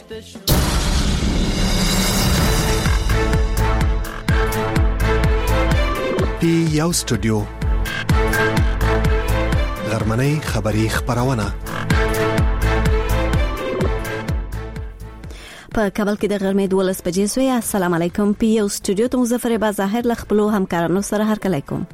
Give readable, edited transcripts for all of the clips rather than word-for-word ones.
پی یو سټوډیو غرمنۍ خبری خبرونه په کابل کې د غرمې 12 بجې سوی. السلام علیکم. پی یو سټوډیو ته مظفر با ظاهر ل خپل همکارانو سره هر کله کوم.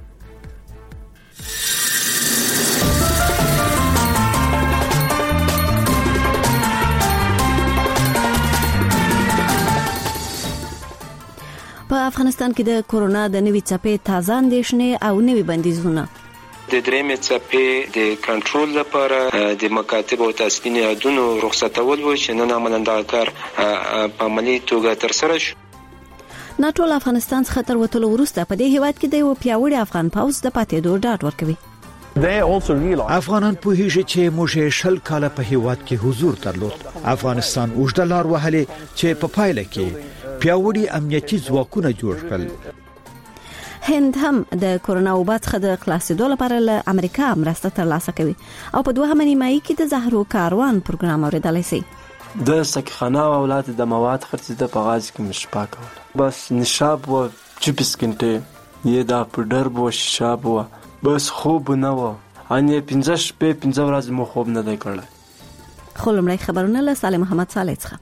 په افغانستان کې د کورونا د نوي څپې تازه اندېښنې او نوي بندیزونه د درېمې څپې د کنټرول لپاره د مکاتب او تاسیسي نهادونو رخصتول و چې نن عملاً دا کار په عملي توګه ترسره شو. ناټو افغانستان څخه تر وټولو وروسته په دې هیواد کې د یو پیاوړي افغان پوځ د پاتېدو ډاډ ورکوي. افغانان پوهیږي چې موږ شل کاله په هیواد کې حضور درلود. افغانستان اوږده لار وهلې چې په پایله کې پیاوړي امنیتي ځواکونه جوړ کړل. هند هم د کورونا وبا څخه د خلاصېدو لپاره له امریکا مرسته ترلاسه کوي او په دوهمه نیمایي کې د زهرو کاروان پروګرام اوریدلای شي. د سکخانه او اولاد د مواد خرڅ د پغاز کې مشپا کول بس نشاب و چپس کنټه یې دا پډر بو شاب و بس خوب نه و اني 15 شپې 15 ورځې مو خوب نه دی کړل. خو لمړی خبرونه له سالم محمد صالح څخه.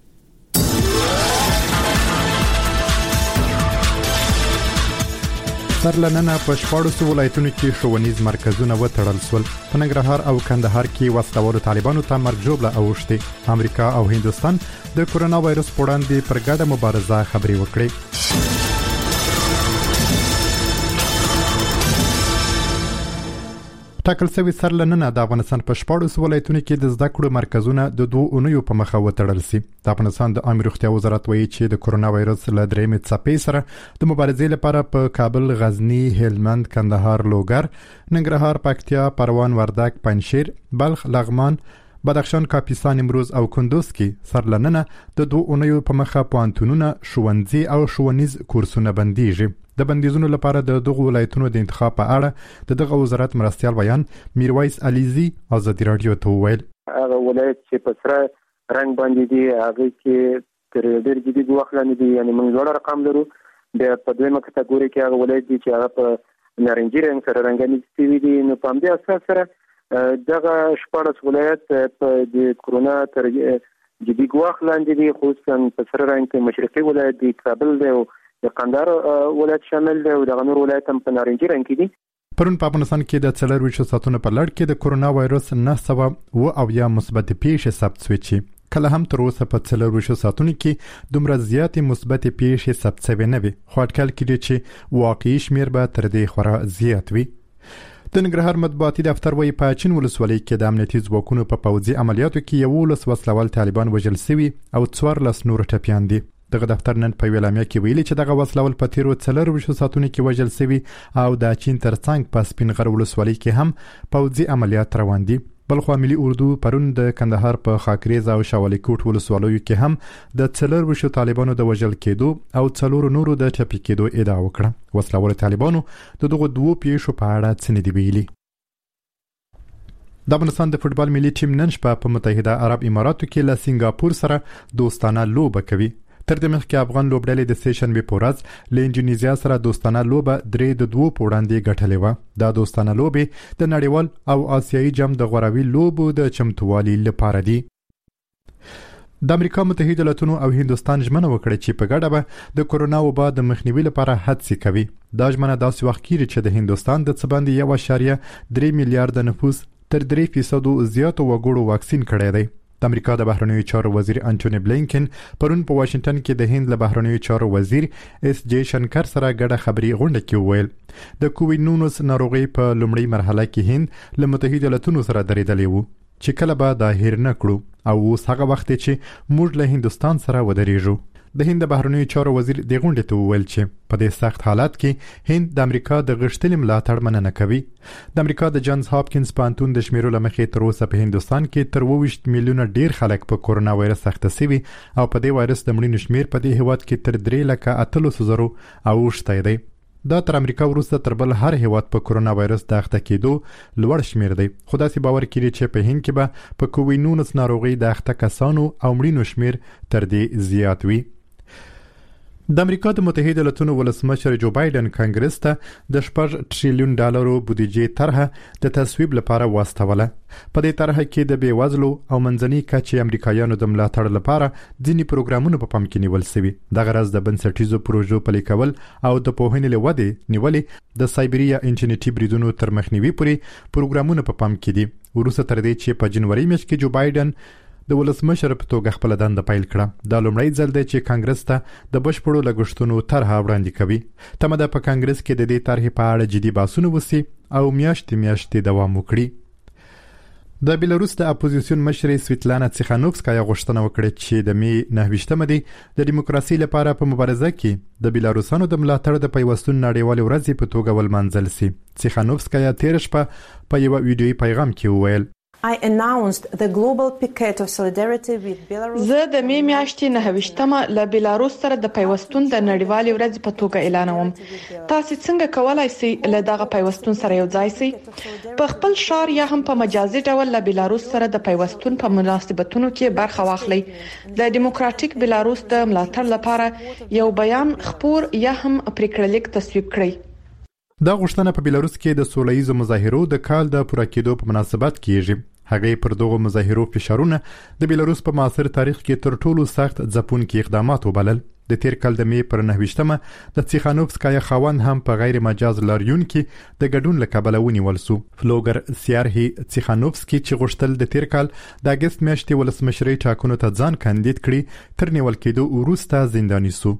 سرلننه په 14 ولایتونو کې ښوونیز مرکزونه وتړل شول. په ننګرهار او کندهار کې وسلوالو طالبانو ته مرګ ژوبله اوښتې. امریکا او هندوستان د کورونا وایرس په وړاندې پر ګډه مبارزه خبرې وکړې. ټاکل شوی سرلننه د افغانستان په 14 ولایتونو کې د زده کړو مرکزونه د 2 اونیو په مخه وتړل شي. د افغانستان د عامه روغتیا وزارت وایي چې د کورونا وایرس له درېمې څپې سره د مبارزې لپاره په کابل، غزنی، هلمند، کندهار، لوګر، ننګرهار، پکتیا، پروان، وردګ، پنجشیر، بلخ، لغمان، بدخشان، کاپیسا، نیمروز او کندوز کې سرلننه د 2 اونیو په مخه پوهنتونونه، ښوونځي او ښوونیز کورسونه بنديږي. د بندیزونو لپاره د دغه ولایتونو د انتخاب په اړه د دغه وزارت مرستيال بیان میرویس علیزی ازادي رادیو ته وویل. هغه ولایت چې په سره رنګ باندې دی هغه کې تر ډېر جدي وخت دی، یعنی موږ لوړ رقم لرو. د په دویمه کټګوري کې هغه ولایت دی چې هغه په نارنجي رنګ سره رنګانې سوي دي. نو په دې اساس سره دغه 14 ولایت په د کورونا تر جدي وخت لاندې دي، خصوصا په سره رنګ کې مشرقي ولایت دی، کابل دی او د قندهار ولایت شامل دی او د غنور ولایت هم په نارنجي رنګ کې دي. پرون په افغانستان کې د 24 ساعتونو په لړ کې د کورونا وایرس 900 مثبت پیښې ثبت شوې چې کله هم تر اوسه په 24 ساعتونو کې دومره زیاتې مثبت پیښې ثبت شوې نه وي، خو اټکل کېږي چې واقعي شمیر به تر دې خورا زیات وي. د ننګرهار مطبوعاتي دفتر وایي په چین ولسوالۍ کې د امنیتي ځواکونو په پوځي عملیاتو کې 11 وسلوال طالبان وژل شوي او 14 نور ټپیان دي. دغه دفتر نن په ویلامیا کې ویلي چې دغه وسلوال په تیرو 24 ساعتونو کې وژل شوي او د چین ترڅنګ په سپین غر ولسوالۍ کې هم پوځي عملیات روان دي. بلخو ملي اردو پرون د کندهار په خاکریز او شاولی کوټ ولسوالیو کې هم د 24 طالبانو د وژل کېدو او 4 نورو د ټپي کېدو ادعا وکړه. وسلوال طالبانو دغه 2 پیښو په اړه څه نه دی ویلي. د افغانستان د فوتبال ملي ټیم نن شپه په متحده عرب اماراتو کې له سنگاپور سره دوستانه لوبه کوي. تر دې مخکې افغان لوبډلې د سیشن په ورځ له انډونیزیا سره دوستانه لوبه 3-2 په وړاندې ګټلې و. دا دوستانه لوبه د نړیوال او آسیایي جام د غوراوي لوبو د چمتووالي لپاره دي. د امریکا متحده ایالاتونو او هندوستان ژمنه وکړه چې په ګډه به د کورونا وبا د مخنیوي لپاره هڅې کوي. دا ژمنه داسې وخت کې چې د هندوستان د څباندې 1.3 میلیارډ نفوس تر 3% زیاتو وګړو واکسین کړی دی. د امریکا د بهرنیو چارو وزیر انټونی بلینکن پرون په واشنگټن کې د هند له بهرنیو چارو وزیر اس جے شنکر سره ګډه خبري غونډه کې وویل د کووید-19 ناروغي په لومړی مرحله کې هند له متحده ایالاتونو سره درېدلی وو چې کله به دا هیر نه کړو او اوس هغه وخت چې موږ له هندستان سره ودرېږو. د هند بهرنیو چارو وزیر د غونډې ته وویل چې په دې سخت حالات کې هند د امریکا د غښتلي ملاتړ مننه کوي. د امریکا د جانز هاپکینز پوهنتون د شمیرو لمخې تر اوسه په هندستان کې تر 20 میلیونه ډیر خلک په کورونا وایرس اخته شوي او په دې وایرس د مړینو شمیر په دې هیواد کې تر 3,800,000 اوښتی دی. دا تر امریکا وروسته تر بل هر هیواد په کورونا وایرس د اخته کېدو لوړ شمیر دی. خو داسې باور کړي چې په هند کې به په کووید-19 ناروغي د اخته کسانو او مړینو شمیر تر دې زیات وي. د امریکا د متحده ایالاتونو ولسمشر جو بایدن کانګرس ته د $4 ټریلیون بودیجې طرحه د تصویب لپاره واستوله. په دې طرحه کې د بیوزلو او منځني کچې امریکایانو د ملاتړ لپاره ځینې پروګرامونه په پام کې نیول شوي. د غرض د بنسټیزو پروژو پلي کول او د پوهنې له ودې نیولې د سایبریا انټرنیټي بریدونو تر مخنیوي پورې پروګرامونه په پام کې دي. وروسته تر دې چې په جنوري میاشت کې جو بایدن د ولسمشر په توګه خپل دنده پیل کړه. دا لومړی ځل دی چې کانګرس ته د بشپړو لګښتونو طرحه وړاندې کوي. تمه ده په کانګرس کې د دې طرحې په اړه جدي بحثونه وشي او میاشتې دوام وکړي. د بیلاروس د اپوزیسیون مشرې سویتلانا تیخانوفسکایا غوښتنه وکړه چې د می 9 دی د دیموکراسي لپاره په مبارزه کې د بیلاروسانو د ملاتړ د پیوستون نړیوال ورځ په توګه ولمانځل شي. تیخانوفسکایا تیر شپه په یو ویډیويي پیغام کې وویل I announced the global picket of solidarity with Belarus. زه د می میاشتې 9 له بیلاروس سره د پیوستون د نړیوال ورځ په توګه اعلانوم. تاسو څنګه کولای شئ له دغه پیوستون سره یو ځای شئ؟ په خپل شهر یا هم په مجازي ډول له بیلاروس سره د پیوستون په مناسبتونو کې برخه واخلئ. د دیموکراتیک بیلاروس د ملاتړ لپاره یو بیان خپور یا هم پریکړلیک تصویب کړئ. دا غوښتنه په بیلاروس کې د سوله‌ییزو مظاهرو د کال د پوره کېدو په مناسبت کېږي. هغه پر دغه مظاهرو فشارونه د بیلاروس په معاصر تاریخ کې تر ټولو سخت ځپونکي اقدامات وبلل. د تیر کال د می پر 9 د تیخانوفسکایا خاوند هم په غیر مجاز لاریون کې د ګډون لکبل ونیول سو. فلوګر سیارهی تیخانوفسکی چې غوښتل د تیر کال د اگست میاشتې ولسمشرۍ ټاکنو ته ځان کاندید کړي تر نیول کېدو وروسته زنداني سو.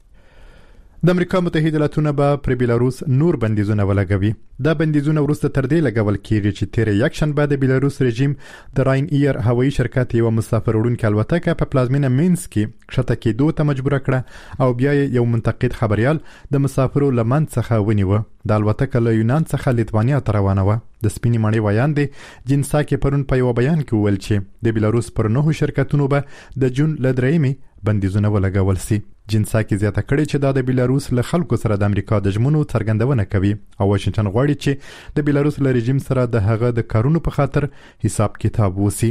د امریکا متحده ایالاتونه به پر بیلاروس نور بندیزونه ولګوي. دا بندیزونه وروسته تر دې لګول کېږي چې تیر یکشنبه د بیلاروس رژیم د راین ایر هوایي شرکت یو مسافر وړونکي الوتکه په پلازمینه مینسک کې کښته کېدو ته مجبور کړه او بیا یو منتقد خبريال د مسافرو لمن څخه ونیوه. د الوتکه له یونان څخه لیتوانیا ته روانه وه. د سپینې مړۍ ویاندې جنساکي پرون په یو بیان کې وویل چې د بیلاروس پر 9 شرکتونو به د جون ل 3 بندیزونه ولګول شي. جنساکي زیاته کړې چې دا د بیلاروس له خلکو سره د امریکا د ژمنو څرګندونه کوي او واشنگټن غواړي چې د بیلاروس له رژیم سره د هغه د کارونو په خاطر حساب کتاب وسی.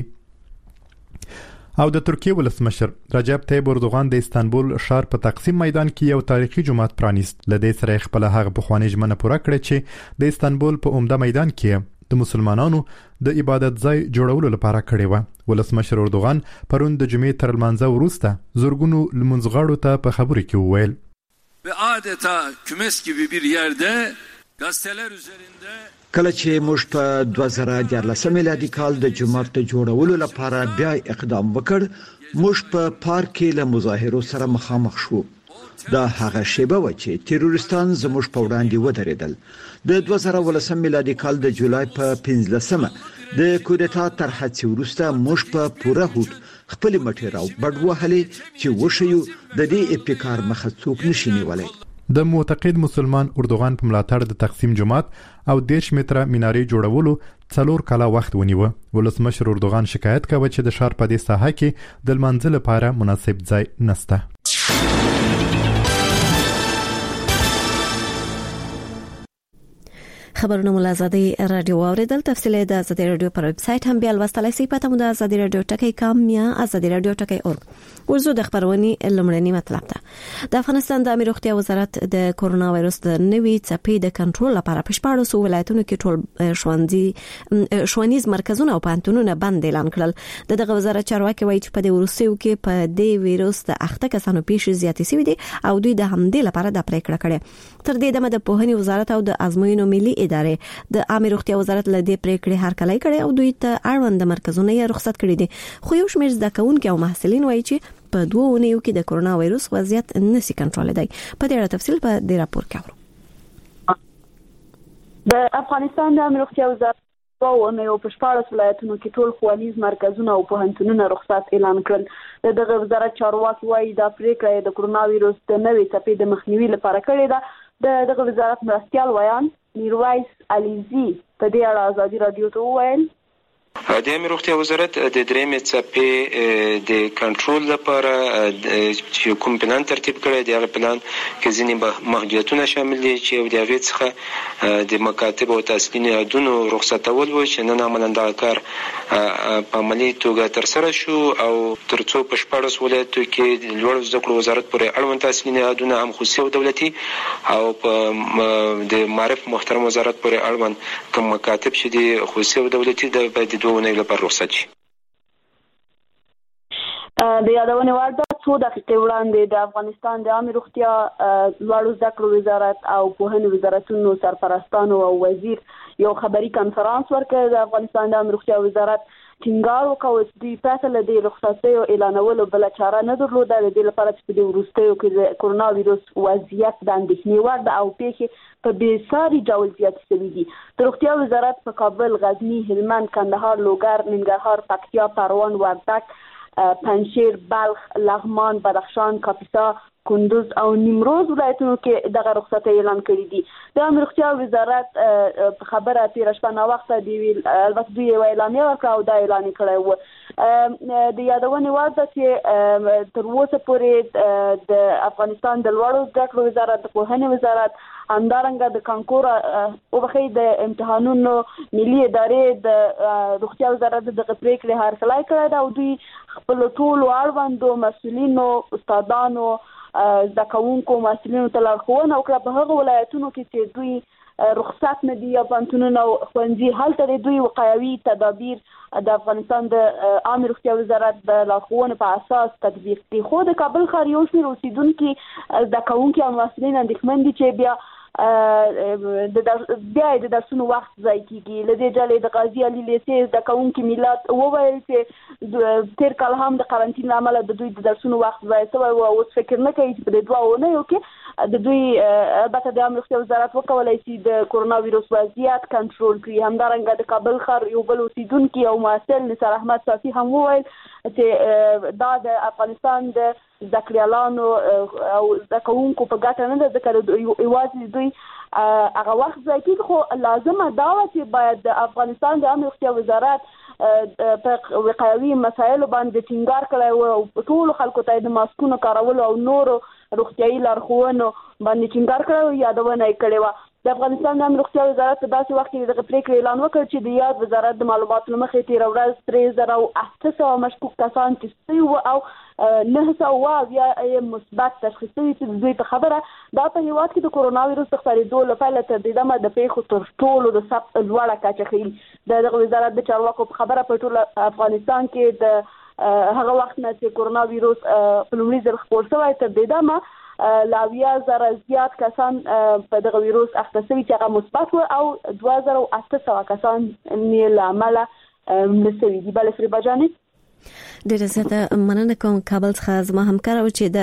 او د ترکیه ولسمشر رجب طیب اردوغان د استانبول ښار په تقسیم میدان کې یو تاریخي جومات پرانیست. لدې سره خپل هغه بخوانی ژمنه پوره کړې چې د استانبول په عمده میدان کې د مسلمانانو د عبادت ځای جوړولو لپاره کړی و. ولسمشر اردوغان پرون د جمعې تر لمانځه وروسته زورګونو لمونځغاړو ته په خبرو کې وویل ve adeta kümes gibi bir yerde gazeteler üzerinde کله چې موږ په 2014 میلادي کال د جمعات د جوړولو لپاره بیا اقدام وکړ، موږ په پارک کې له مظاهرو سره مخامخ شو. دا هغه شیبه و چې تروریستان زموږ په وړاندې ودرېدل. د 2018 میلادي کال د جولای په 15 د کودتا تر هڅې وروسته موږ په پوره هوډ خپل مټې راو بډ وهلې چې وشیو د دې ابتکار مخه څوک نشي نیولای. د معتقد مسلمان اردوغان په ملاتړ د تقسیم جماعت او 10 متره مینارې جوړولو 4 کاله وخت ونیوه. ولسمشر اردوغان شکایت کوي چې د ښار په دې ساحه کې د منځل لپاره مناسب ځای نشته. خبرونه ملازادي رادیو اوریدل. تفصیل د ازادي رادیو پر ویب سټ هم بیا لوستلای شئ. پته مو د ازادي رادیو ټکی کام یا ازادي رادیو ټکی اورګ. ورزو د خبرونې لمړنی مطلب ده. د افغانستان د امیر روغتیا وزارت د کورونا وایرس د نوي څپې د کنټرول لپاره په 14 ولایتونو کې ټول ښوونیز مرکزونه او پانتونونه بند اعلان کړل. دغه وزارت چارواکي وایي چې په دې ورسېو کې په دې وایرس د اخته کسانو پیښې زیاتې شوې دي او دوی د همدې لپاره د پریکړه کړې. تر دې دمه د پوهنې وزارت او د ازموینو ملي ادارې د امیر روغتیا وزارت له دې پریکړې هرکلی کړي او دوی ته اړوند مرکزونه یې رخصت کړي دي. خو یو شمېر زده کوونکي او محصلین وایي چې په 2 اونیو کې د کورونا وایرس وضعیت نشي کنټرولېدای. په دې اړه تفصیل په دې راپور کې اورو. د افغانستان د امیر روغتیا وزارت په 14 ولایتونو کې ټول ښوونیز مرکزونه او پوهنتونونه رخصت اعلان کړل. دغه وزارت چارواکي وایي دا پریکړه د کورونا وایرس د نوې څپې د مخنیوي لپاره کړې ده. دغه وزارت مرستیال ویان میرویس علیزی په دې اړه ازادي رادیو ته وویل د عامه روغتیا وزارت د درېمې څپې د کنټرول لپاره چې کوم پلان ترتیب کړی دی، هغه پلان کې ځینې محدودیتونه شامل دي چې یو د هغې څخه د مکاتبو او تحصیلي نهادونو رخصتول و چې نن عملاً دغه کار په عملي توګه ترسره شو او تر څو په 14 ولایتو کې د لوړو زده کړو وزارت پورې اړوند تحصیلي نهادونه هم خصوصي او دولتي او په د معارف محترم وزارت پورې اړوند کوم مکاتب چې دي خصوصي او دولتي د ونې لپاره رخصت شي. د یادونې وړ ده 2 دقیقې وړاندې د افغانستان د عامه روغتیا لوړو زده کړو وزارت او پوهنې وزارتونو سرپرستانو او وزیر یو خبري کنفرانس ورکړ. د افغانستان د عامه روغتیا وزارت ټینګار وکړ چې دوی پرته له دې رخصتیو اعلانولو بل چاره نه درلوده، د دې لپاره چې د وروستیو کې د کرونا وایروس وضعیت د اندېښنې وړ ده او پیښې په بېساري ډول زیاتې شوي دي. د روغتیا وزارت په کابل، غزني، هلمند، کندهار، لوګر، ننګرهار، پکتیا، پروان، وردګ، پنجشیر، بلخ، لغمان، بدخشان، کاپیسا، کندوز او نیمروز ولایتونو کې دغه رخصتي اعلان کړي دي. د عامه روغتیا وزارت په خبره تیر شپه نا وخت دی البته دوی یو اعلامیه ورکړه او دا اعلان کړی و. د یادونې وړ ده چې تر اوسه پورې د افغانستان د لوړو زده کړو وزارت، د پوهنې وزارت، همدارنګه د کانکور او بخې د امتحانونو ملي ادارې د روغتیا وزارت دغه پریکړې هرکلی کړی ده او دوی خپل ټولو اړوندو مسؤلینو، استادانو، زده کوونکو، محصلینو ته لارښوونه وکړه په هغه ولایتونو کې چې دوی رخصت نه دي یا پوهنتونونه او ښوونځي هلته دوی وقایوي تدابیر د افغانستان د عامه روغتیا وزارت د لارښوونو په اساس تطبیق دي. خو د کابل ښار یو شمېر اوسېدونکي زده کوونکي او محصلین اندېښمن دي چې بیا د درسونو وخت ضایع کیږي. له دې ډلې د قاضي علي لیسې زده کوونکي میلاد وویل چې تېر کال هم د قرنطین له امله د دوی د درسونو وخت ضایع شوی و او اوس فکر نه کوي چې په دې 2 اونیو کې د دوی البته د عامه روغتیا وزارت وکولای شي د کرونا وایروس وضعیت کنټرول کړي. همدارنګه د کابل ښار یو بل اوسېدونکي او محصل نثار احمد صافي هم وویل چې دا د افغانستان د زده کړیالانو او زده کوونکو په ګټه نه ده، ځکه یوازې دوی هغه وخت ضایع کېږي. خو لازمه دا وه چې باید د افغانستان د عامه روغتیا وزارت په وقایوي مسایلو باندې ټینګار کړی و او ټولو خلکو ته د ماسکونو کارولو او نورو روغتیایي لارښوونو باندې ټینګار کړی و، یادونه یې کړې وه. د افغانستان د عامه روغتیا وزارت په داسې وخت کې دغه پریکړې اعلان وکړ چې د یاد وزارت د معلوماتو له مخې تېره ورځ 3800 مشکوک کسان ټسټ شوي وو او 900 مثبت تشخیص شوي چې دوی په خبره دا په هېواد کې د کرونا وایروس د خپرېدو له پیله تر دې دمه د پیښو تر ټولو د ثبت لوړه کچه ښیي. د دغه وزارت د چارواکو په خبره په ټول افغانستان کې د هغه وخت نه چې کرونا وایروس په لومړي ځل خپور شوی تر دې دمه 20,000 زیات کسان په دغه وایروس اخته شوي چې هغه مثبت و او 2,800 کسان یې له امله مړه شوي دي. بله فریبا جانې ډیره زیاته مننه کوم. کابل څخه زما همکار و چې د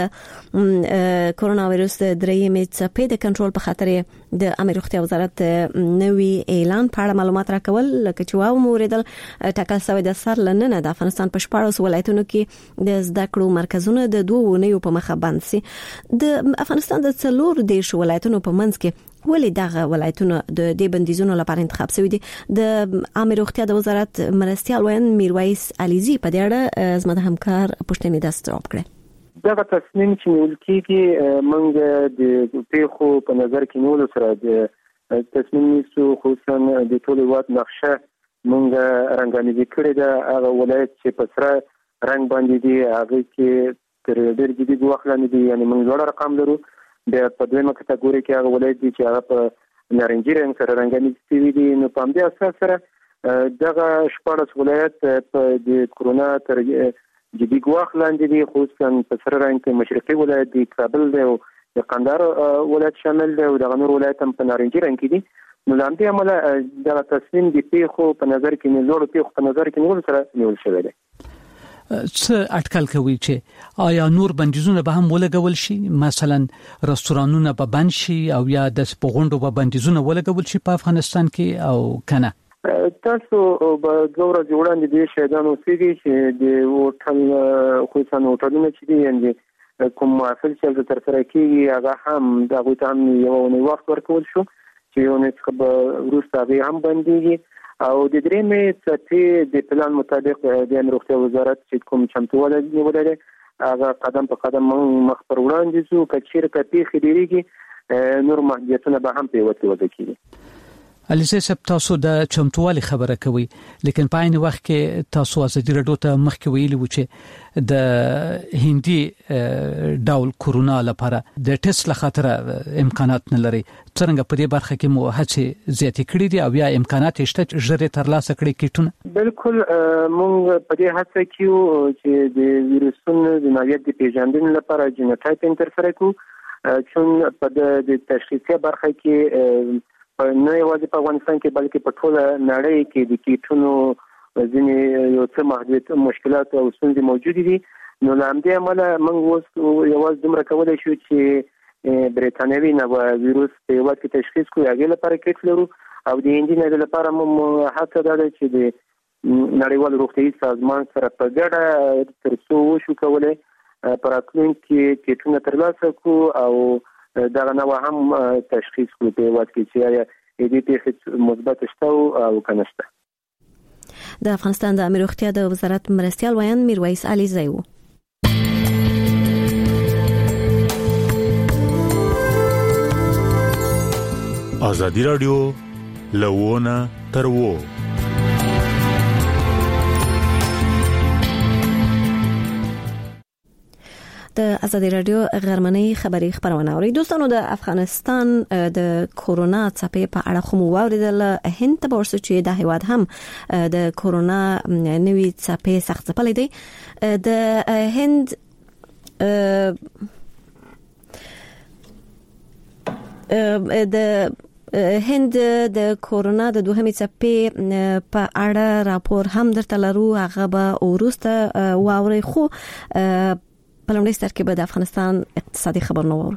کرونا وایروس د درېیمې څپې د کنټرول په خاطر د عامه روغتیا وزارت نوی اعلان په اړه معلومات راکول. لکه چې واو موریدل ټاکل شوی د سر لننه د افغانستان په 14 ولایتونو کې د زده کړو مرکزونه د 2 اونیو په مخه بند شي. د افغانستان د 4 ولایتونو په منځ کې ولې دغه ولایتونه د دې بندیزونو لپاره انتخاب شوي دي؟ د عامه روغتیا د وزارت مرستیال وین میرویس علیزي په دې اړه زما د همکار پوښتنې داست جواب کړې. دغه تصمیم چې نیول کېږي موږ د پیښو په نظر کې نیولو سره د تصمیم نیسو، خصوصا د ټول هېواد نقشه موږ رنګاندې کړې ده. هغه ولایت چې په سره رنګ باندې دي هغه کې تر ډېر جدي ګواښ لاندې دي، یعنې موږ لوړ رقم لرو. بیا په دویمه کټګوري کې هغه ولایت دي چې هغه په نارنجي رنګ سره رنګاندې شوي دي. نو په همدې اساس سره دغه 14 ولایت په د کرونا تر جدي ګواښ لاندې دي، خصوصا په سره رنګ کې مشرقي ولایت دی، کابل دی او د قندهار ولایت شامل دی او دغه نور ولایت هم په نارنجي رنګ کې دي. نو له همدې امله دغه تصمیم د پیښو په نظر کې لوړو پیښو په نظر کې نیول سره نیول شوی دی. څه اټکل کوي چې آیا نور بندیزونه به هم ولګول شي؟ مثلا رستورانونه به بند شي او یا د سپغونډو به بندیزونه ولګول شي په افغانستان کې او کنه؟ تاسو به ګوره جوړاندې دي شهدانو سيږي چې د هوټل خصوصا هوټلونه چې دي یعنی کوم محفل چې تر سره کیږي هغه هم دغه ته هم یو وخت ورکول شو چې یو نه څه به وروسته هم بنديږي او د درېمې څپې د پلان مطابق د روغتیا وزارت چې کوم چمتووالی نیولی هغه قدم په قدم مخ پر وړاندې ځو که چیرته پیښې ډېرېږي نور محدودیتونه به هم په یوه کې وضع کېږي. علیزی صاحب تاسو د چمتووالي خبره کوي لیکن په عین وخت کې تاسو ازادي راډیو ته مخکې ویلي و چې د هندي ډول کورونا لپاره د ټیسټ لخاطر امکانات نه لري څنګه په دې برخه کې مو هڅې زیاتې کړې دي او یا امکانات شته ژر ترلاسه کړي کیټونه؟ بالکل موږ په دې هڅه کې چې د ویروسونو د نوعیت د پیژندنې لپاره جینوټایپینګ ترسره کوو چون په د تشخیصي برخه کې نه یوازې په افغانستان کې بلکې په ټوله نړۍ کې د کیټونو ځینې یو څه محدودیت مشکلات او ستونزې موجود دي. نو له همدې امله موږ اوس یوازې دومره کولی شو چې برېټانوي نوع ویروس په هېواد کې تشخیص کړو، هغې لپاره کیټ لرو او د هندي نوع لپاره مو هڅه دا ده چې د نړیوال روغتیايي سازمان سره په ګډه تر څو وشو کولی په راتلونکي کې کیټونه ترلاسه کړو او دغه نوع هم تشخیص کړو په هېواد کې چې آیا دې پیښې مثبت شته او که نه شته. د افغانستان د عامه روغتیا د وزارت مرستیال ویان میرویس علیزی و. ازادي رادیو لوونه تر وو. د ازادي رادیو غرمنۍ خبری خبرونه اوري. دوستانو د افغانستان د کورونا څپې په اړه خو واوریدل. هند ته ورسې چې د هیواد هم د کورونا نوې څپې سخت ځپلې دي. د هند د کورونا د دوهمې څپې په اړه راپور هم درته لرو، هغه به وروسته واوري. خو په لومړي سر کې به د افغانستان اقتصادي خبرونه واورو.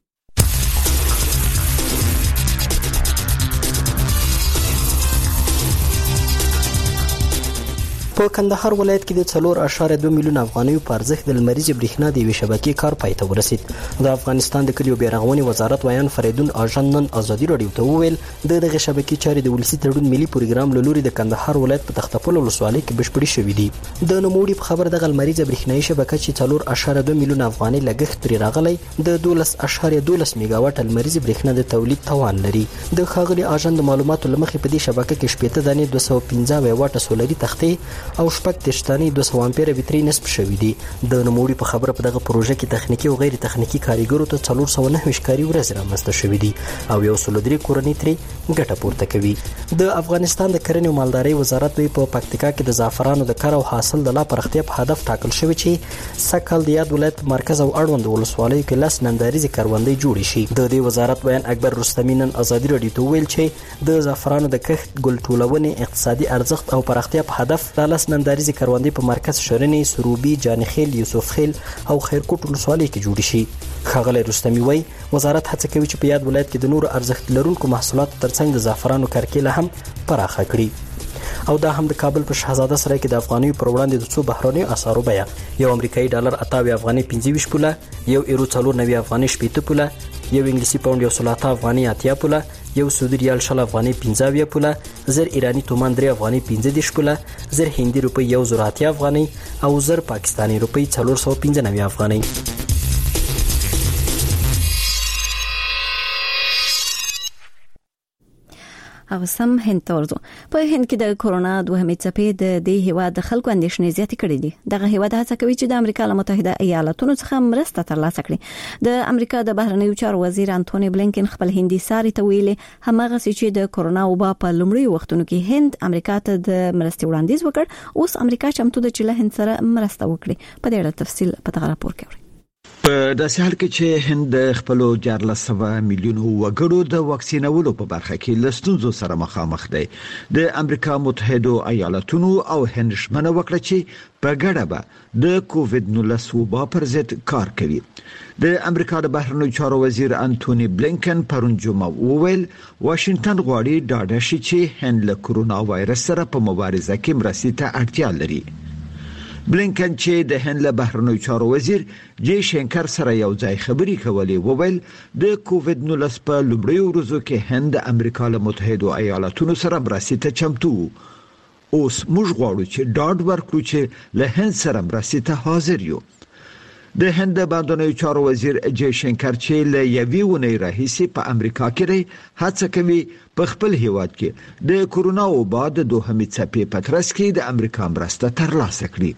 په کندهار ولایت کې د 4.2 میلیون افغانیو په ارزښت د لمریزې برېښنا د یوې شبکې کار پای ته ورسید. د افغانستان د کلیو بیارغونې وزارت ویان فریدون اجان نن ازادي راډیو ته وویل دغه شبکې چارې د ولسي تړون ملي پروګرام له لوري د کندهار ولایت په تختپل ولسوالۍ کې بشپړې شوې دي. د نوموړي په خبر دغه لمریزه برېښنايي شبکه چې 4.2 میلیون افغاني لګښت پرې راغلی د 12.12 میگاواټ لمریزه برېښنا د تولید توان لري. د ښاغلي اجان د معلوماتو لمخې په دې شبکه کې 15 دانې 215 واټه سولري تختې او شپږ تشتاني 200 امپیر بیټرۍ نصب شوې دي. د نوموړي په خبره په دغه پروژه کې تخنیکی او غیر تخنیکی کاریګرو ته 409 کاري ورځې رامنځته شوې دي او 103 کورنۍ ترې ګټه پورته کوي. د افغانستان د کرنې او مالدارۍ وزارت په پکتیکا کې د زعفرانو د کار او حاصل د لا پرختیا په هدف ټاکل شوی چې سکهال د یاد ولایت مرکز او اړوند ولسوالیو کې لاس ننداریزي کاروندې جوړې شي. د دې وزارت بیان اکبر رستمی نن ازادي راډیو ته ویل چې د زعفرانو د کښت ګل ټولونې اقتصادي ارزښت او پرختیا په هدف د لاس ننداریزي کاروندې په مرکز شرنې، سروبي، جانخیل، یوسف خیل او خیرکوټ ولسوالۍ کې جوړ شي. ښاغلی رستمی وایي وزارت هڅه کوي چې په یاد ولایت کې د نورو ارزښت لرونکو محصولاتو ترڅنګ د زعفرانو کرکیله هم پراخه کړي. او دا هم د کابل په شهزاده سرای کې د افغانیو پر وړاندې د څو بهرنیو اسعارو بیه یو امریکایي ډالر 28 افغاني 25 پوله، یو ایرو 490 افغاني 80 پوله، یو انګلیسي پاوند 130 افغاني 80 پوله، یو سعودي ریال 60 افغاني 15 پوله، زر ایرانی تومان 3 افغاني 15 پوله، زر هندي روپی 1080 افغاني او زر پاکستاني روپی 495 افغاني. او سم هند ته ورځو. په هند کې د کورونا دوهمې څپې د دې هیواد د خلکو اندېښنې زیاتې کړې دي. دغه هیواد هڅه کوي چې د امریکا متحده ایالاتونو څخه مرسته ترلاسه کړي. د امریکا د بهرنیو چارو وزیر انټونی بلینکن خپل هندي ساري ته ویلي همغه چې د کورونا وبا په لومړي وختونو کې هند امریکا ته د مرستې وړاندیز وکړ. اوس امریکا چمتو ده چې له هند سره مرسته وکړي. په دې اړه تفصیل په دغه راپور کې په داسې حال کې چې هند خپل 14 میلیون وګړو د واکسینولو په برخه کې لستونزو سره مخامخ دی. د امریکا متحده ایالاتونو او هند شمنه وکړه چې په ګډه به د کووډ-19 وبا پر ضد کار کوي. د امریکا د بهرنیو چارو وزیر انټونی بلینکن پرون جمعه وویل واشنگټن غواړي ډاډه شي چې هند له کورونا وایرس سره په مبارزه کې مرستې ته اړتیا لري. بلینکن چې د هند له بهرنیو چارو وزیر جی شنکر سره یو ځای خبري کولې وویل د کووډ 19 په لومړیو ورځو کې هند د امریکا له متحده ایالاتونو سره مرستې ته چمتو اوس موږ غواړو چې ډاډ ورکړو چې له هند سره مرستې ته حاضر یو. د هند بهرنیو چارو وزیر جی شنکر چې له یوې ونې راهیسې په امریکا کې هڅه کوي په خپل هیواد کې د کورونا وبا د دوهمې څپې په ترڅ کې د امریکا مرسته ترلاسه کړي.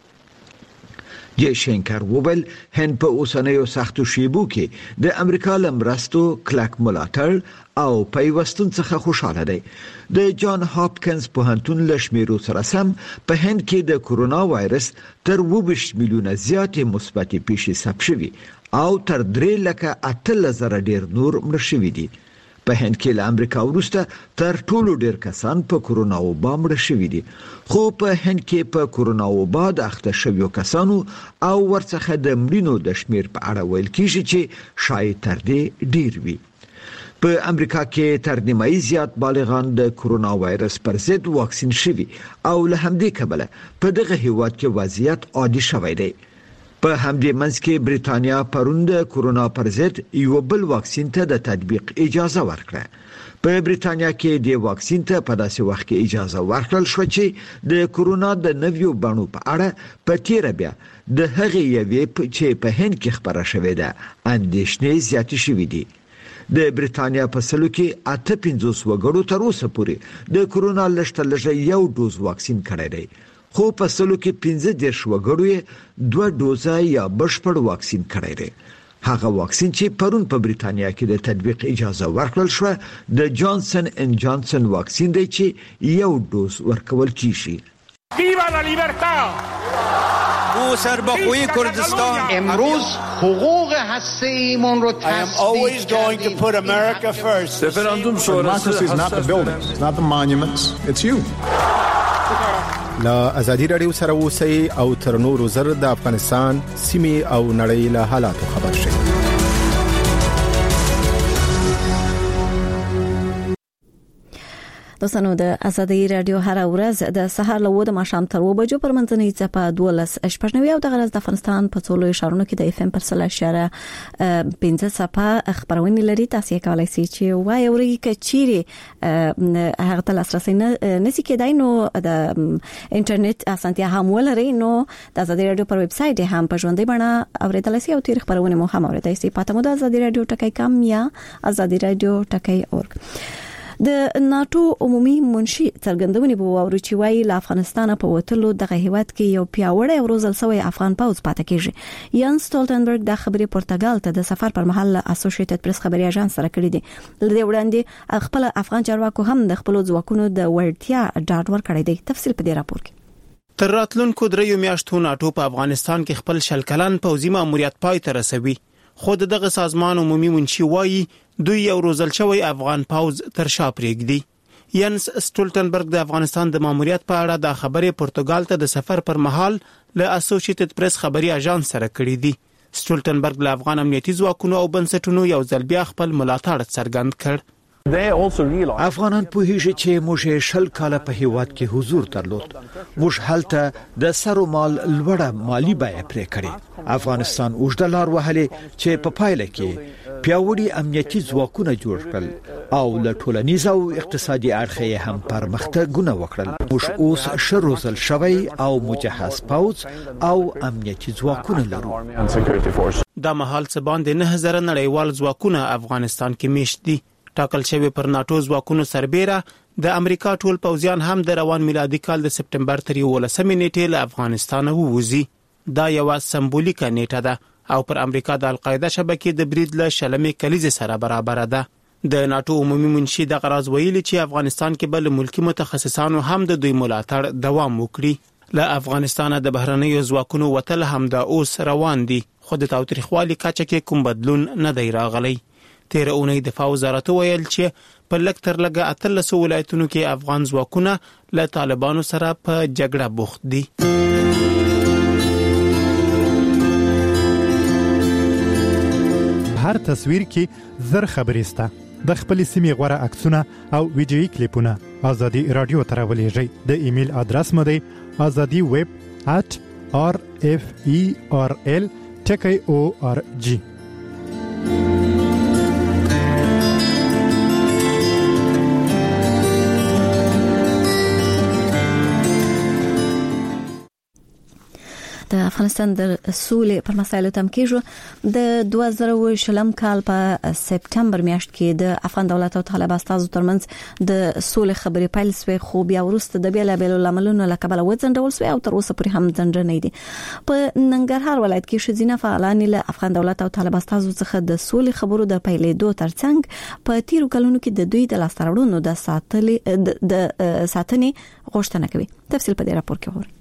جی شنکر وویل هند په اوسنیو سختو شیبو کې د امریکا له مرستو کلک ملاتړ او پیوستون څخه خوشاله دی. د جان هاپکینز پوهنتون له شمیرو سره سم په هند کې د کورونا وایرس تر 20 میلیونه زیاتې مثبتې پیښې ثبت شوي او تر 3,800,000 ډیر نور مړ شوي دي. په هند کې له امریکا وروسته تر ټولو ډیر کسان په کورونا وبا مړ شوي دي. خو په هند کې په کورونا وبا د اخته شویو کسانو او ورڅخه د مړینو د شمیر په اړه ویل کیږي چې شاید تر دې ډیر وي. په امریکا کې تر نیمایي زیات بالغان د کورونا وایرس پر ضد واکسین شوي او له همدې کبله په دغه هیواد کې وضعیت عادي شوی دی. په همدې منځ کې بریتانیا پرون د کورونا پر ضد یو بل واکسین ته د تطبیق اجازه ورکړه. په بریتانیا کې د واکسین ته په داسې وخت کې اجازه ورکړل شو چې د کورونا د نویو بڼو په اړه په تیر بیا د هغې یوې چې په هند کې خبره شوې ده اندېښنې زیاتې شوې دي. د بریتانیا په سلو کې 58 وګړو تر اوسه پورې د کورونا لږ یو ډوز واکسین کړی دی. خو په سلو کې 15 وګړو یې 2 ډوزه یا بشپړ واکسین کړی دی. هغه واکسین چې پرون په بریتانیا کې د تطبیق اجازه ورکړل شو د جانسن اند جانسن واکسین دی چې یو ډوز ورکول کیږي. ویوا لا لیبرتا او سربخوی کردستان امروز حقوق هسته‌ایمون رو I am always going to put America first. رفراندوم شورای is not the buildings, it's not the monuments, it's you. لا ازادي رادیو سره اوسئ او تر نورو زر د افغانستان سیمې او نړۍ له حالاتو خبر شئ. دوستانو د ازادي رادیو هر ورځ د سهار له 2 ماښام تر 2 بجو پر منځنۍ څپه 12:15 او د غرض د افغانستان په څولو اشارونو کې د اف ام پر 0.15 څپه خبرونه لري. تاسو کولای شئ چې وای اوري کچيري هغه تل اساسي نسی کېدای نو د انټرنیټ اسانتیا هم ولري نو د ازادي رادیو پر ویب سټ هم په ژوندۍ بڼه اوریدل شي او تیر خبرونه مو هم اوریدای شئ. پاتمو د ازادي رادیو ټکی کم یا ازادي رادیو ټکی اورګ. د ناتو عمومي منشي څرګندونې په ووري چې وايي له افغانستان په وټلو دغه هیواد کې یو پیاوړی او روزل سوی افغان پوځ پاتې کیږي. یان سټولټنبرګ د خبري پرتګال ته د سفر پر مهال اسوسییټډ پریس خبري اژانس سره کړی دی. لدې وړاندې خپل افغان چارواکو هم د خپل ځواکونو د وړتیا ډاډ ورکړی دی. تفصیل په دې راپور کې. تر راتلونکو 3 میاشتو ناتو په افغانستان کې خپل شلکلن پوځي ماموریت پای ته رسوي. خود دغه سازمان عمومي منشي وایي دوی یو روزل شوی افغان پوځ تر شا پرېږدي. ینس سټولټنبرګ د افغانستان د ماموریت په اړه د خبرې پرتګال ته د سفر پر مهال له اسوسییټډ پریس خبري اژانس سره کړی دی. سټولټنبرګ له افغان امنیتي ځواکونو او بنسټونو یو ځل بیا خپل ملاتړ څرګند کړ. افغانان پوهیږي چې موږ شل کاله په هیواد کې حضور درلود. موږ هلته د سرو مال لوړه مالی بیه پرې کړې. افغانستان اوږده لار وهلې چې په پایله کې پیاوړي امنیتي ځواکونه جوړ کړل او له ټولنیز او اقتصادي اړخه هم پرمختګونه وکړل. موږ اوس شروزل شوی او مجهز پوځ او امنیتي ځواکونه لرو. د مهال څه باندې 9000 نړیوال ځواکونه افغانستان کې میشت دي. ټاکل شوی پر ناتو ځواکونو سربېره د امریکا ټول پوځیان هم د روان میلادي کال د سپټمبر تر 11 نیټې له افغانستان ووزي. دا یو سمبولیکه نیټه ده او پر امریکا د القاعده شبکې د برید له شلمې کلیزې سره برابر ده. د ناتو عمومي منشي د غراض ویلي چې افغانستان کې بل ملکی متخصصانو هم د دوی ملاتړ دوام وکړي. له افغانستان د بهرنیو ځواکونو وتل هم د اوس روان دي خو د تاوتریخوالي کچه کې کوم بدلون نه دی راغلی. تیر اونۍ دفاع وزارت ویل چې په لږ تر لږه 13 ولایتونو کې افغان ځواکونه له طالبانو سره په جګړه بوخت دي. هر تصویر کې زر خبرې سته. د خپل سیمې غوړه عکسونه او ویډیويي کلیپونه ازادي رادیو ته راولېږئ. د ایمیل ادرس مو دی azadiweb@ RFERL.org. د افغانستان د سولې پر مسایلو تم کېږو. د 2020 کال په سپټمبر میاشت کې د افغان دولت او طالب استازو ترمنځ د سولې خبرې پیل شوې، خو بیا وروسته د بیلابېلو لاملونو له کبله وځنډول شوې او تر اوسه پورې هم ځنډنې دي. په ننګرهار ولایت کې ښځینه فعالان له افغان دولت او طالب استازو څخه د سولې خبرو د پیلېدو ترڅنګ په تیرو کلونو کې د دوی د لاسته راوړنو د ساتنې غوښتنه کوي. تفصیل په دې راپور کې وګورئ.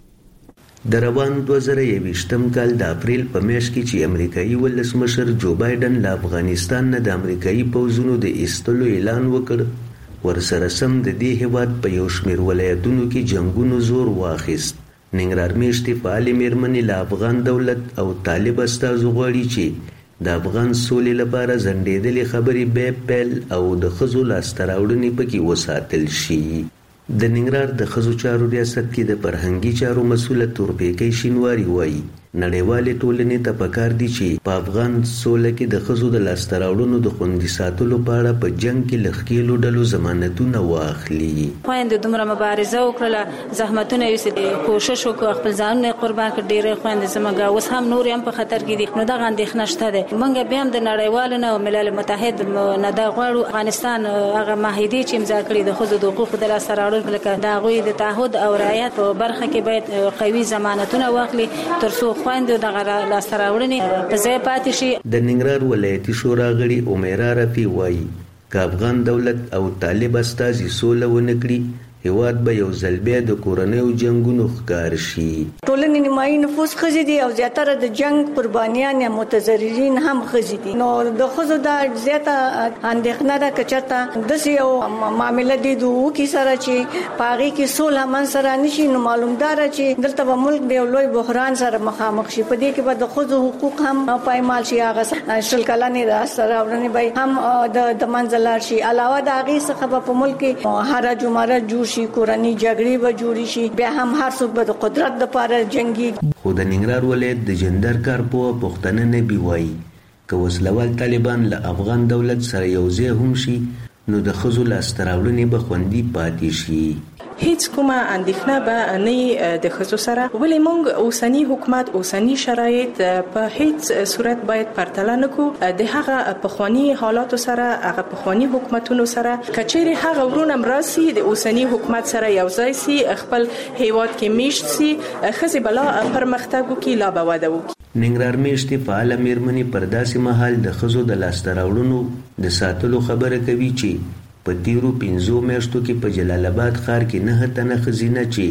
د روان 2021 کال د اپریل په میاشت کې چې امریکایي ولسمشر جو بایدن له افغانستان نه د امریکایي پوځونو د ایستلو اعلان وکړ، ورسره سم د دې هیواد په یو شمېر ولایتونو کې جنگونو زور واخیست. ننګرهار میشتې فعالې مېرمنې له افغان دولت او طالب استازو غواړي چې د افغان سولې لپاره ځنډېدلې خبرې بیا پیل او د ښځو لاسته راوړنې پکې وساتل شي. د ننګرهار د ښځو چارو ریاست کې د فرهنګي چارو مسؤله تورپیکۍ شینواري وایي نړیوالې ټولنې ته پکار دي چې په افغان سوله کې د ښځو د لاسته راوړنو د خوندي ساتلو په اړه په جنګ کې له ښکېلو ډلو ضمانتونه واخلي. خویندې دومره مبارزه وکړله، زحمتونه یې کوشش وکړ، خپل ځانونه قربان کړ. ډېرې خویندې زموږ اوس هم نور هم په خطر کې دي. نو دغه اندېښنه شته ده. موږ بیا هم د نړیوالو نه او ملل متحد نه دا غواړو افغانستان هغه معاهدې چې امضا کړي د ښځو د حقوقو د لاسته راوړلو لکه د هغوی د تعهد او رعایت په برخه کې باید قوي ضمانتونه واخلي ترڅو خویندو دغه لاسته راوړنې په ځای پاتې شي. د ننګرهار ولایتي شورا غړي امیرا رفیع وایي که افغان دولت او طالب استازي سوله ونه کړي هیواد به یو ځل بیا د کورنیو جنگونو ښکار شي. ټولنې نیمایي نفوس ښځې دي او زیاتره د جنگ قربانیان یا متضررین هم ښځې دي. نو د ښځو دا زیاته اندېښنه ده که چېرته داسې یو معامله دي د وکي سره چې په هغې کې سوله منځته رانشي، نو معلومداره چې دلته به ملک د یو لوی بحران سره مخامخ شي. په دې کې به د ښځو حقوق هم پایمال شي، هغه 20 کلنې لاسته راوړنې به هم د منځه لاړ شي. علاوه د هغې څخه به په ملک کې حرج و مرج جوړ شي، کورنۍ جګړې به جوړې شي، بیا هم هر څوک به د قدرت لپاره جنګي. خو د ننګرهار ولایت د جندر کارپوه پښتنه نبی وایي که وسلوال طالبان له افغان دولت سره یو ځای هم شي نو د ښځو لاسته راوړنې به خوندي پاتې شي. هیڅ کومه اندېښنه به نه د ښځو سره، ولې موږ اوسنی حکومت اوسنی شرایط په هیڅ صورت باید پرتله نکو د هغه پخوانی حالاتو سره، هغه پخوانی حکومتونو سره. کچېرې هغه ورونه مراسي د اوسنی حکومت سره یو ځای سي، خپل هیواد کې میشت سي، ښځې بلا پرمختګ وکړي، لا به وده وکړي. ننګرهار میشتې فعاله مېرمنې پر داسې مهال د ښځو د لاسته راوړنو د ساتلو خبره کوي چې په تیرو 5 میاشتو کې په جلال آباد ښار کې 9 تنه ښځینه چې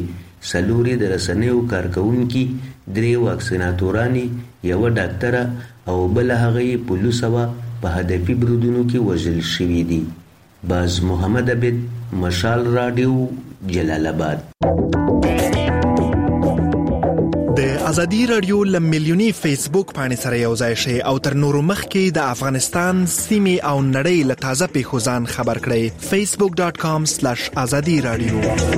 4 د رسنیو کارکونکي، 3 واکسیناتورانې، 1 ډاکټره او بل هغه پولیس په هدفي بریدونو کې وژل شوي دي. باز محمد عبد، مشال رادیو، جلال آباد. د ازادي رادیو لملیونی فیسبوک باندې سره یو ځای شي او تر نورو مخکې د افغانستان سیمې او نړۍ له تازه پیښو ځان خبر کړئ. facebook.com/azadi radio.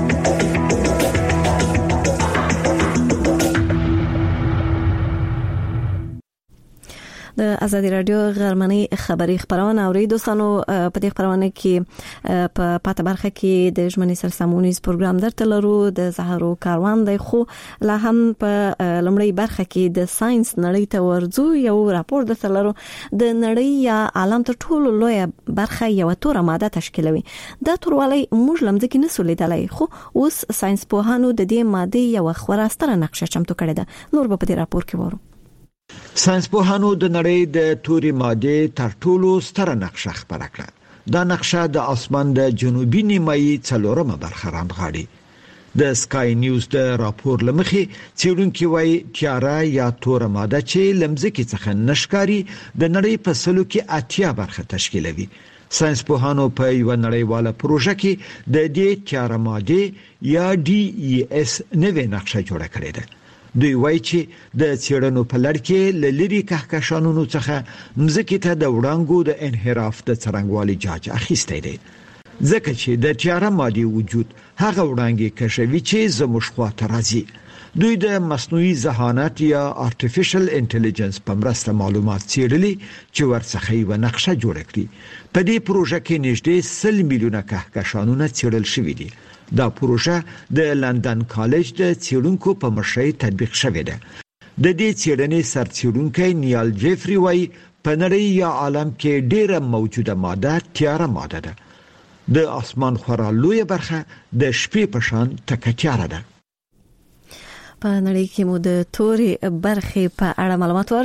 د ازادي رادیو غرمنۍ خبري خبرونه اوري دوستانو. په دې خبرونه کې په پاته برخه کې د ژمنې سرسامونیز پروګرام درته لرو، د زهرو کاروان دی، خو لا هم په لمړی برخه کې د ساينس نړۍ ته ورځو. یو راپور درته لرو د نړۍ یا عالم ته ټولو لوی برخه یو توره ماده تشکیلوي. دا توروالی موږ لمځکه نه سولیدلای، خو اوس ساينس پوهانو د دې ماده یو خورا ستره نقشه چمتو کړې ده. نور په دې راپور کې وره. ساينس پوهانو د نړۍ د توري ماده تر ټولو ستره نقشه خبره کړه. دا نقشه د اسمان د جنوبي نیمایي څلورمه برخه راندغاړي. د سکای نیوز د راپور لمخې څېړونکي وایي تیاره یا توره ماده چې لمځکه څخه نشکاري د نړۍ په سلو کې 80 برخه تشکیلوي. ساينس پوهانو په یو نړیواله پروژه کې د دې تیاره ماده یا DES نوې نقشه جوړه کړې ده. دوی وایي چې د څېړنو په لړ کې لری کهکشانونو څخه مځکې ته د وړانګو د انحراف د څرنګوالي جاج اخیستی دی، ځکه چې د تیاره مادي وجود هغه وړانګې کشوي چې زموږ خواته راځي. دوی د مصنوعي ذهانت یا ارتفیشل انټيليجنس په مرسته معلومات څېړلي چې ورڅخه یو نقشه جوړه کړي. په دې پروژه کې نږدې 100 میلیونه کهکشانونه څېړل شوي دي. دا پروژه د لندن کالج د څېړونکو په مشرۍ تطبیق شوې ده. د دې څېړنې سرڅېړونکی نیال جیفري وايي په نړۍ یا عالم کې ډېره موجوده ماده تیاره ماده ده. د اسمان خورا لوی برخه د شپې په شان تکه تیاره ده. په نړۍ کې مو د تورې برخې په اړه معلومات